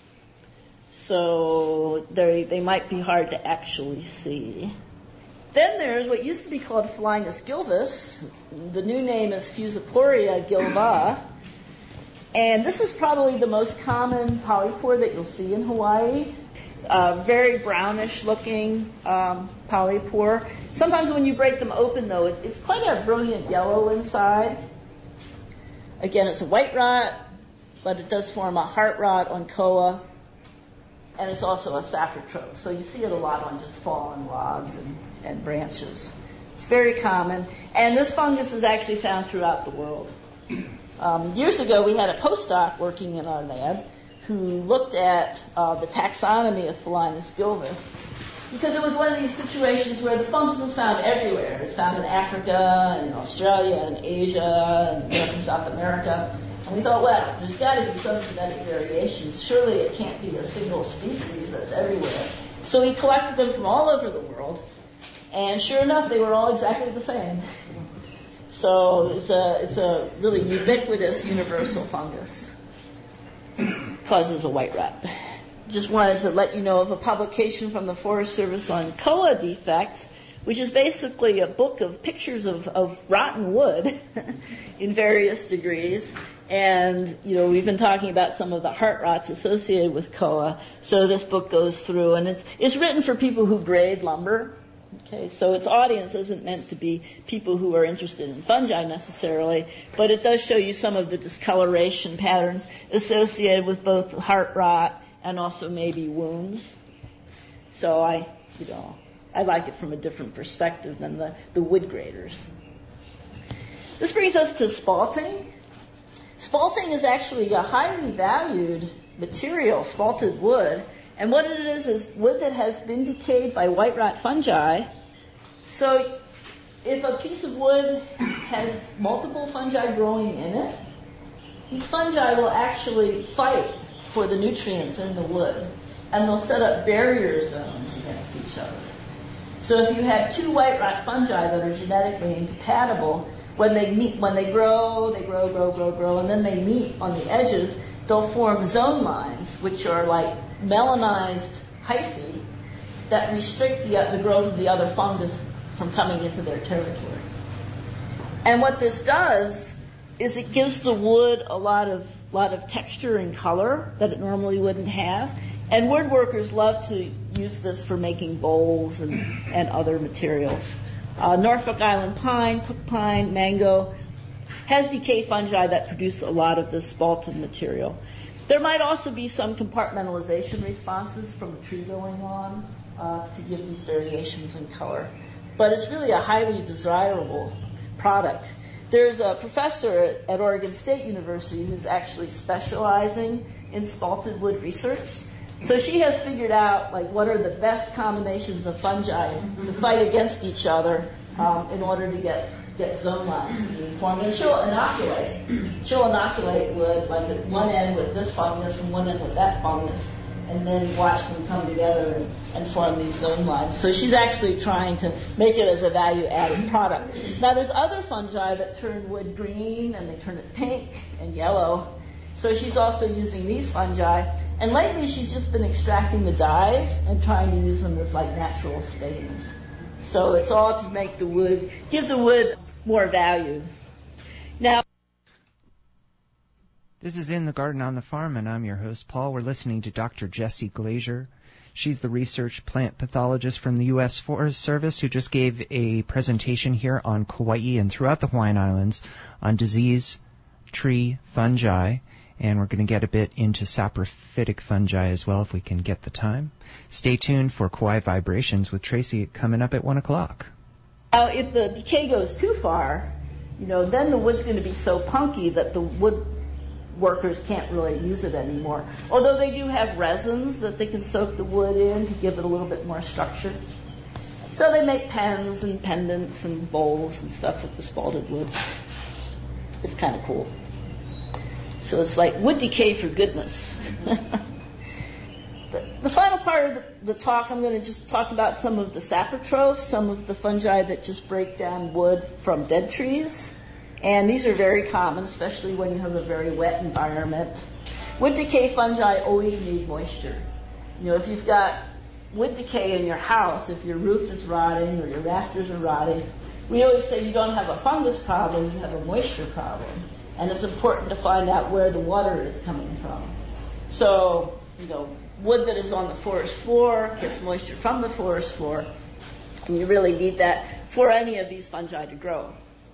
so they they might be hard to actually see. Then there's what used to be called Phlinus gilvus. The new name is Fusiporia gilva. And this is probably the most common polypore that you'll see in Hawaii. Uh, very brownish looking um, polypore. Sometimes when you break them open, though, it's, it's quite a brilliant yellow inside. Again, it's a white rot, but it does form a heart rot on koa. And it's also a saprotrope. So you see it a lot on just fallen logs and, and branches. It's very common. And this fungus is actually found throughout the world. Um, years ago, we had a postdoc working in our lab who looked at uh, the taxonomy of Phlinus gilvus, because it was one of these situations where the fungus is found everywhere. It's found in Africa, and Australia, and Asia, and North and South America. And we thought, well, there's got to be some genetic variations. Surely it can't be a single species that's everywhere. So he collected them from all over the world, and sure enough, they were all exactly the same. So it's a it's a really ubiquitous universal fungus. Causes a white rot. Just wanted to let you know of a publication from the Forest Service on koa defects, which is basically a book of pictures of, of rotten wood in various degrees. And, you know, we've been talking about some of the heart rots associated with koa. So this book goes through, and it's, it's written for people who grade lumber. Okay, so its audience isn't meant to be people who are interested in fungi necessarily, but it does show you some of the discoloration patterns associated with both heart rot and also maybe wounds. So I, you know, I like it from a different perspective than the, the wood graders. This brings us to spalting. Spalting is actually a highly valued material, spalted wood. And what it is is wood that has been decayed by white rot fungi. So if a piece of wood has multiple fungi growing in it, these fungi will actually fight for the nutrients in the wood, and they'll set up barrier zones against each other. So if you have two white rot fungi that are genetically incompatible, when they meet, when they grow, they grow, grow, grow, grow, and then they meet on the edges, they'll form zone lines, which are like melanized hyphae that restrict the, the growth of the other fungus from coming into their territory. And what this does is it gives the wood a lot of lot of texture and color that it normally wouldn't have. And woodworkers love to use this for making bowls and, and other materials. Uh, Norfolk Island pine, cook pine, mango has decay fungi that produce a lot of this spalted material. There might also be some compartmentalization responses from a tree going on uh, to give these variations in color. But it's really a highly desirable product. There's a professor at Oregon State University who's actually specializing in spalted wood research. So she has figured out like what are the best combinations of fungi to fight against each other um, in order to get get zone lines being formed. And she'll inoculate. She'll inoculate wood, like at one end with this fungus and one end with that fungus, and then watch them come together and, and form these zone lines. So she's actually trying to make it as a value-added product. Now, there's other fungi that turn wood green, and they turn it pink and yellow. So she's also using these fungi. And lately, she's just been extracting the dyes and trying to use them as like natural stains. So it's all to make the wood, give the wood more value. Now, this is In the Garden on the Farm, and I'm your host, Paul. We're listening to Doctor Jessie Glazier. She's the research plant pathologist from the U S Forest Service who just gave a presentation here on Kauai and throughout the Hawaiian Islands on disease, tree, fungi. And we're going to get a bit into saprophytic fungi as well if we can get the time. Stay tuned for Kauai Vibrations with Tracy coming up at one o'clock. Now, if the decay goes too far, you know, then the wood's going to be so punky that the wood workers can't really use it anymore. Although they do have resins that they can soak the wood in to give it a little bit more structure. So they make pens and pendants and bowls and stuff with the spalted wood. It's kind of cool. So it's like wood decay for goodness. the, the final part of the, the talk, I'm going to just talk about some of the saprotrophs, some of the fungi that just break down wood from dead trees. And these are very common, especially when you have a very wet environment. Wood decay fungi always need moisture. You know, if you've got wood decay in your house, if your roof is rotting or your rafters are rotting, we always say you don't have a fungus problem, you have a moisture problem. And it's important to find out where the water is coming from. So, you know, wood that is on the forest floor gets moisture from the forest floor, and you really need that for any of these fungi to grow.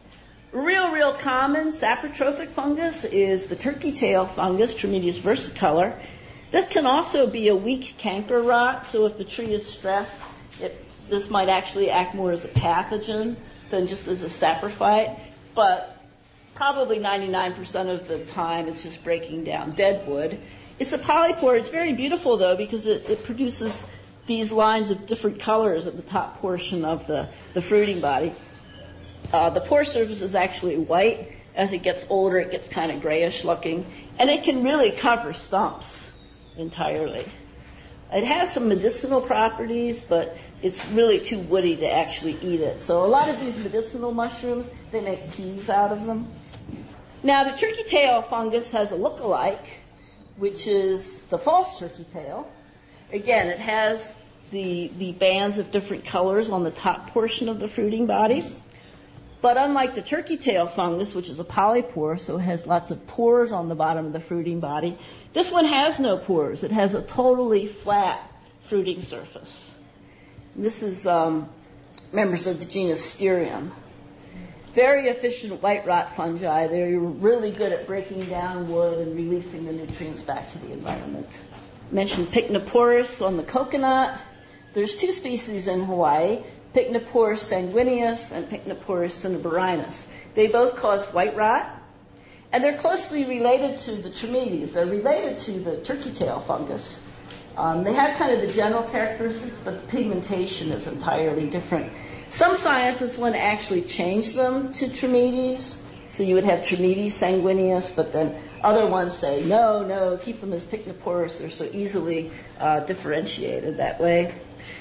Real, real common saprotrophic fungus is the turkey tail fungus, Trametes versicolor. This can also be a weak canker rot, so if the tree is stressed, it, this might actually act more as a pathogen than just as a saprophyte, but probably ninety-nine percent of the time it's just breaking down dead wood. It's a polypore. It's very beautiful, though, because it, it produces these lines of different colors at the top portion of the, the fruiting body. Uh, the pore surface is actually white. As it gets older, it gets kind of grayish looking, and it can really cover stumps entirely. It has some medicinal properties, but it's really too woody to actually eat it. So a lot of these medicinal mushrooms, they make teas out of them. Now, the turkey tail fungus has a look-alike, which is the false turkey tail. Again, it has the, the bands of different colors on the top portion of the fruiting body. But unlike the turkey tail fungus, which is a polypore, so it has lots of pores on the bottom of the fruiting body, this one has no pores. It has a totally flat fruiting surface. This is um, members of the genus Sterium. Very efficient white rot fungi. They're really good at breaking down wood and releasing the nutrients back to the environment. I mentioned Pycnoporus on the coconut. There's two species in Hawaii, Pycnoporus sanguineus and Pycnoporus cinnaberinus. They both cause white rot, and they're closely related to the Trametes. They're related to the turkey tail fungus. Um, they have kind of the general characteristics, but the pigmentation is entirely different. Some scientists want to actually change them to Trametes, so you would have Trametes sanguineus, but then other ones say, no, no, keep them as Pycnoporus. They're so easily uh, differentiated that way.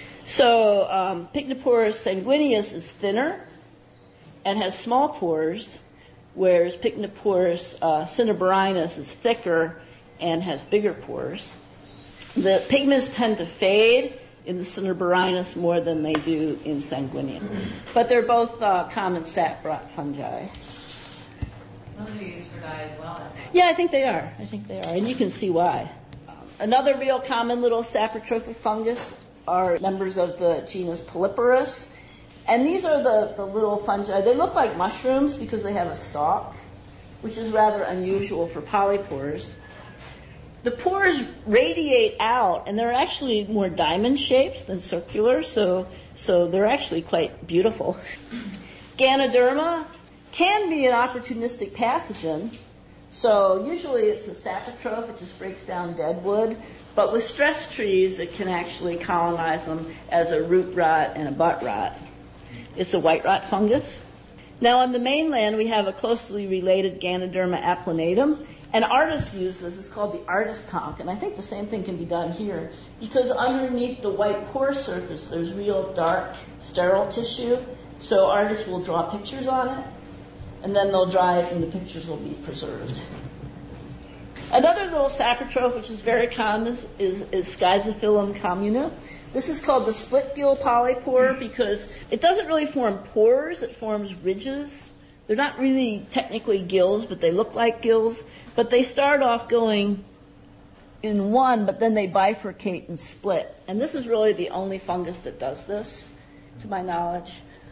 So um, Pycnoporus sanguineus is thinner and has small pores, whereas Pycnoporus uh, cinnaberinus is thicker and has bigger pores. The pigments tend to fade in the cinnaberinus more than they do in sanguineus. But they're both uh, common sap rot fungi. Those are used for dye as well, I think. Yeah, I think they are. I think they are, and you can see why. Um, another real common little saprotrophic fungus are members of the genus Polyporus. And these are the, the little fungi. They look like mushrooms because they have a stalk, which is rather unusual for polypores. The pores radiate out, and they're actually more diamond-shaped than circular, so, so they're actually quite beautiful. Ganoderma can be an opportunistic pathogen. So usually it's a saprotroph. It just breaks down dead wood. But with stress trees, it can actually colonize them as a root rot and a butt rot. It's a white rot fungus. Now on the mainland, we have a closely related Ganoderma applanatum. And artists use this. It's called the artist conch. And I think the same thing can be done here. Because underneath the white pore surface, there's real dark, sterile tissue. So artists will draw pictures on it. And then they'll dry it, and the pictures will be preserved. Another little saprotroph, which is very common, is, is, is Schizophilum communa. This is called the split gill polypore because it doesn't really form pores. It forms ridges. They're not really technically gills, but they look like gills. But they start off going in one, but then they bifurcate and split. And this is really the only fungus that does this, to my knowledge.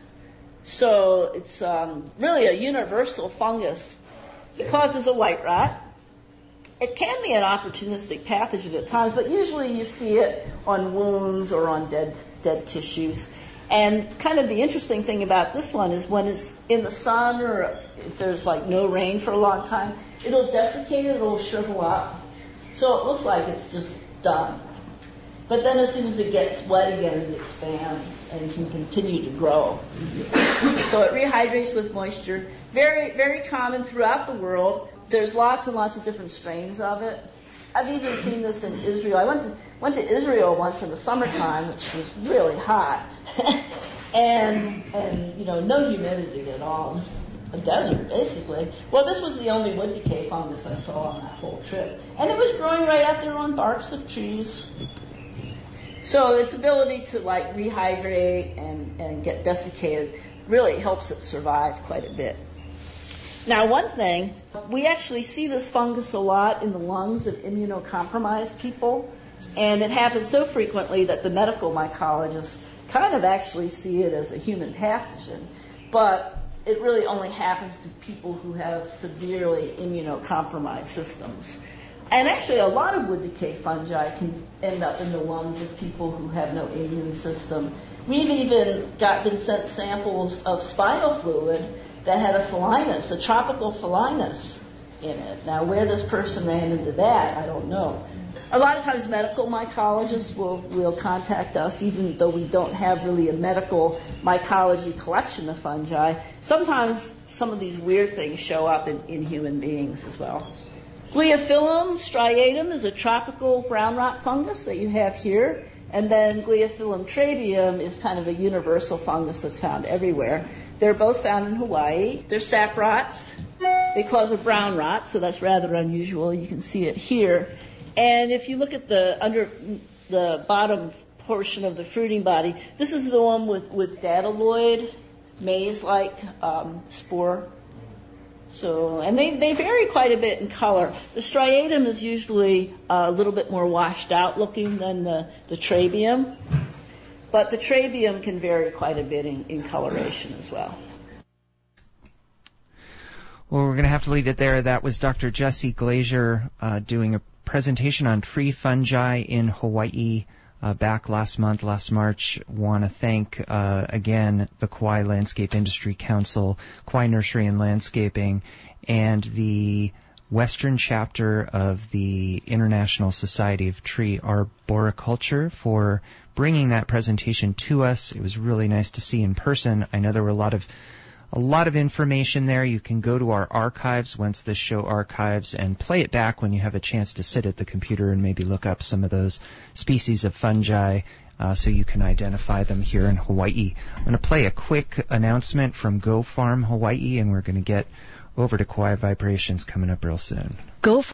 So it's um, really a universal fungus. It causes a white rot. It can be an opportunistic pathogen at times, but usually you see it on wounds or on dead dead tissues. And kind of the interesting thing about this one is when it's in the sun or if there's like no rain for a long time, it'll desiccate it, it'll shrivel up. So it looks like it's just done. But then as soon as it gets wet again, it expands and can continue to grow. So it rehydrates with moisture. Very, very common throughout the world. There's lots and lots of different strains of it. I've even seen this in Israel. I went to, went to Israel once in the summertime, which was really hot. and, and, you know, no humidity at all. It was a desert, basically. Well, this was the only wood decay fungus I saw on that whole trip. And it was growing right out there on barks of trees. So its ability to, like, rehydrate and, and get desiccated really helps it survive quite a bit. Now, one thing, we actually see this fungus a lot in the lungs of immunocompromised people, and it happens so frequently that the medical mycologists kind of actually see it as a human pathogen, but it really only happens to people who have severely immunocompromised systems. And actually, a lot of wood decay fungi can end up in the lungs of people who have no immune system. We've even got been sent samples of spinal fluid that had a phelinus, a tropical phelinus in it. Now, where this person ran into that, I don't know. A lot of times medical mycologists will, will contact us, even though we don't have really a medical mycology collection of fungi. Sometimes some of these weird things show up in, in human beings as well. Gliophyllum striatum is a tropical brown rot fungus that you have here. And then Gliophyllum trabeum is kind of a universal fungus that's found everywhere. They're both found in Hawaii. They're sap rots. They cause a brown rot, so that's rather unusual. You can see it here. And if you look at the under the bottom portion of the fruiting body, this is the one with, with dactyloid, maize-like um, spore. So, and they, they vary quite a bit in color. The striatum is usually uh, a little bit more washed out looking than the, the trabeum. But the trabeum can vary quite a bit in, in coloration as well. Well, we're going to have to leave it there. That was Doctor Jessie Glazier uh, doing a presentation on tree fungi in Hawaii uh, back last month, last March. Want to thank, uh, again, the Kauai Landscape Industry Council, Kauai Nursery and Landscaping, and the Western chapter of the International Society of Tree Arboriculture for bringing that presentation to us. It was really nice to see in person. I know there were a lot of A lot of information there. You can go to our archives once this show archives and play it back when you have a chance to sit at the computer and maybe look up some of those species of fungi uh, so you can identify them here in Hawaii. I'm going to play a quick announcement from Go Farm Hawaii, and we're going to get over to Kauai Vibrations coming up real soon. Go